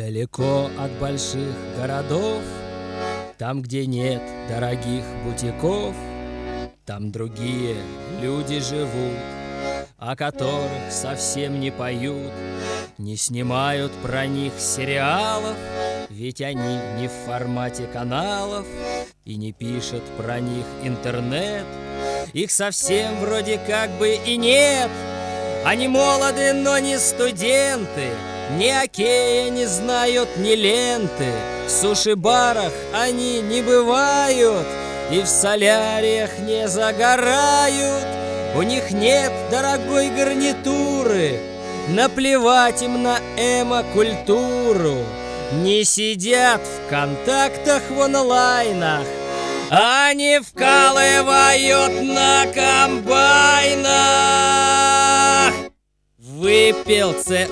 Далеко от больших городов, там, где нет дорогих бутиков, там другие люди живут, о которых совсем не поют, не снимают про них сериалов, ведь они не в формате каналов, и не пишет про них интернет. Их совсем вроде как бы и нет. Они молоды, но не студенты, ни окея не знают, ни ленты. В суши-барах они не бывают и в соляриях не загорают. У них нет дорогой гарнитуры, наплевать им на эмо-культуру. Не сидят в контактах в онлайнах, они вкалывают на комбайнах. Выпил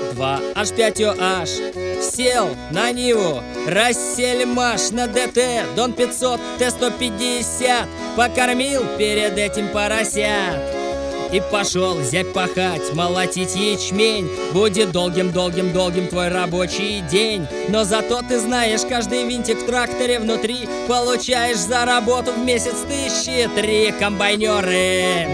С2H5OH, сел на Ниву, Рассельмаш на ДТ, Дон 500, Т150, покормил перед этим поросят. И пошел зять пахать, молотить ячмень. Будет долгим твой рабочий день. Но зато ты знаешь, каждый винтик в тракторе внутри получаешь за работу в месяц 1003. Комбайнеры.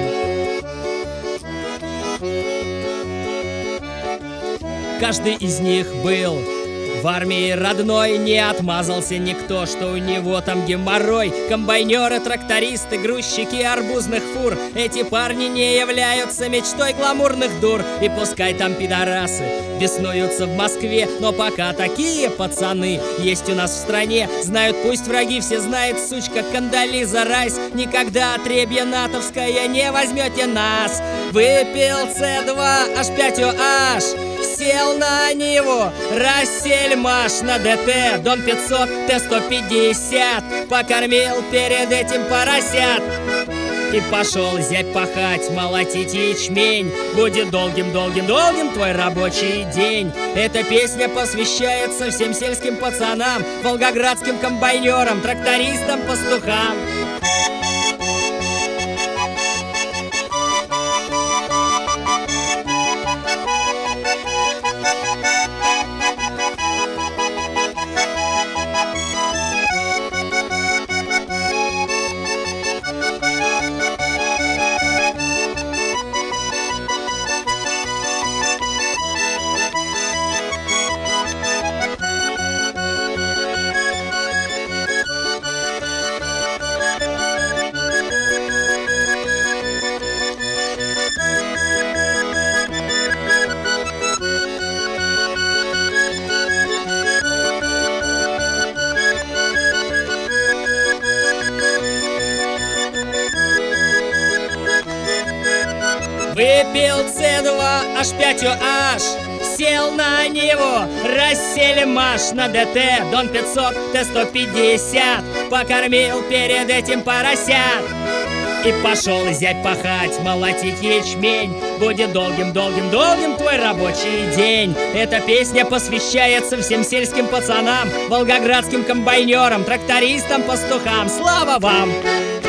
Каждый из них был в армии родной, не отмазался никто, что у него там геморрой. Комбайнеры, трактористы, грузчики арбузных фур, эти парни не являются мечтой гламурных дур. И пускай там пидорасы беснуются в Москве, но пока такие пацаны есть у нас в стране. Знают пусть враги, все знают, сучка Кандализа Райс, никогда отребье натовское не возьмете нас. Выпил С2H5OH, сел на Ниву, Рассельмаш на ДТ, Дон 500, Т150, покормил перед этим поросят. И пошел зять пахать, молотить ячмень. Будет долгим твой рабочий день. Эта песня посвящается всем сельским пацанам, волгоградским комбайнерам, трактористам, пастухам. Выпил С2H5OH, сел на Ниву, Рассельмаш на ДТ, Дон 500, Т150, покормил перед этим поросят. И пошел зять пахать, молотить ячмень. Будет долгим твой рабочий день. Эта песня посвящается всем сельским пацанам, волгоградским комбайнерам, трактористам, пастухам. Слава вам!